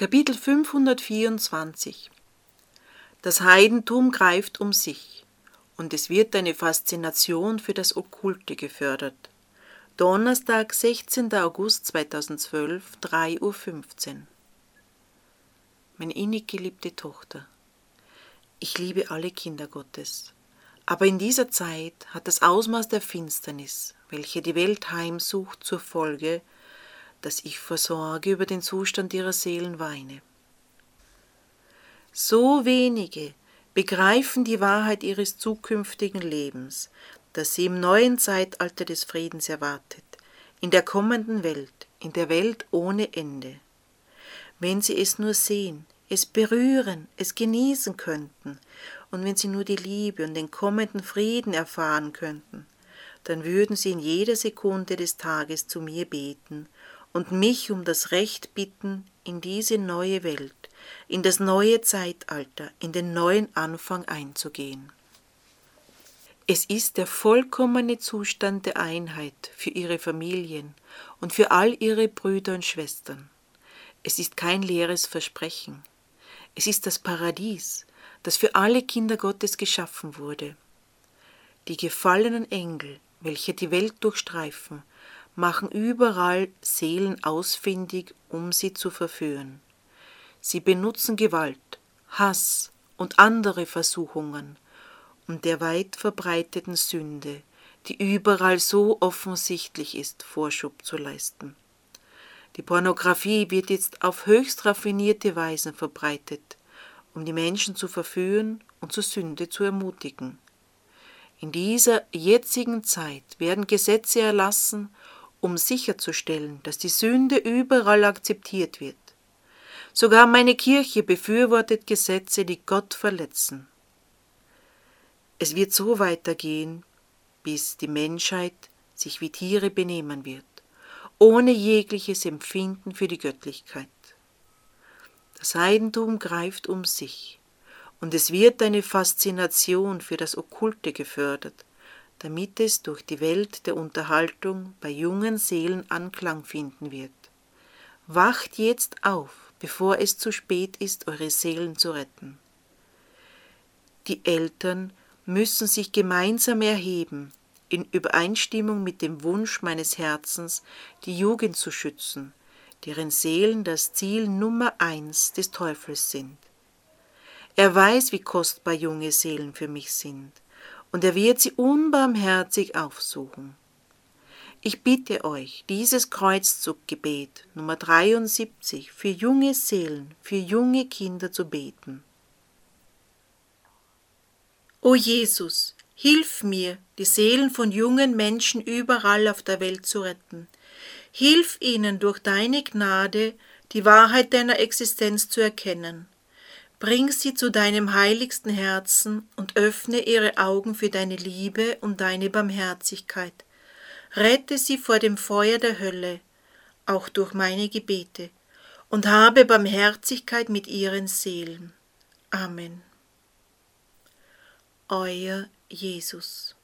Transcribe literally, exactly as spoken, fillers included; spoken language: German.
Kapitel fünfhundertvierundzwanzig. Das Heidentum greift um sich, und es wird eine Faszination für das Okkulte gefördert. Donnerstag, sechzehnter August zweitausendzwölf, drei Uhr fünfzehn. Meine innig geliebte Tochter, ich liebe alle Kinder Gottes, aber in dieser Zeit hat das Ausmaß der Finsternis, welche die Welt heimsucht, zur Folge, dass ich vor Sorge über den Zustand ihrer Seelen weine. So wenige begreifen die Wahrheit ihres zukünftigen Lebens, das sie im neuen Zeitalter des Friedens erwartet, in der kommenden Welt, in der Welt ohne Ende. Wenn sie es nur sehen, es berühren, es genießen könnten, und wenn sie nur die Liebe und den kommenden Frieden erfahren könnten, dann würden sie in jeder Sekunde des Tages zu mir beten und mich um das Recht bitten, in diese neue Welt, in das neue Zeitalter, in den neuen Anfang einzugehen. Es ist der vollkommene Zustand der Einheit für ihre Familien und für all ihre Brüder und Schwestern. Es ist kein leeres Versprechen. Es ist das Paradies, das für alle Kinder Gottes geschaffen wurde. Die gefallenen Engel, welche die Welt durchstreifen, machen überall Seelen ausfindig, um sie zu verführen. Sie benutzen Gewalt, Hass und andere Versuchungen, um der weit verbreiteten Sünde, die überall so offensichtlich ist, Vorschub zu leisten. Die Pornografie wird jetzt auf höchst raffinierte Weise verbreitet, um die Menschen zu verführen und zur Sünde zu ermutigen. In dieser jetzigen Zeit werden Gesetze erlassen, um sicherzustellen, dass die Sünde überall akzeptiert wird. Sogar meine Kirche befürwortet Gesetze, die Gott verletzen. Es wird so weitergehen, bis die Menschheit sich wie Tiere benehmen wird, ohne jegliches Empfinden für die Göttlichkeit. Das Heidentum greift um sich, und es wird eine Faszination für das Okkulte gefördert, damit es durch die Welt der Unterhaltung bei jungen Seelen Anklang finden wird. Wacht jetzt auf, bevor es zu spät ist, eure Seelen zu retten. Die Eltern müssen sich gemeinsam erheben, in Übereinstimmung mit dem Wunsch meines Herzens, die Jugend zu schützen, deren Seelen das Ziel Nummer eins des Teufels sind. Er weiß, wie kostbar junge Seelen für mich sind, und er wird sie unbarmherzig aufsuchen. Ich bitte euch, dieses Kreuzzuggebet Nummer dreiundsiebzig für junge Seelen, für junge Kinder zu beten. O Jesus, hilf mir, die Seelen von jungen Menschen überall auf der Welt zu retten. Hilf ihnen durch deine Gnade, die Wahrheit deiner Existenz zu erkennen. Bring sie zu deinem heiligsten Herzen und öffne ihre Augen für deine Liebe und deine Barmherzigkeit. Rette sie vor dem Feuer der Hölle, auch durch meine Gebete, und habe Barmherzigkeit mit ihren Seelen. Amen. Euer Jesus.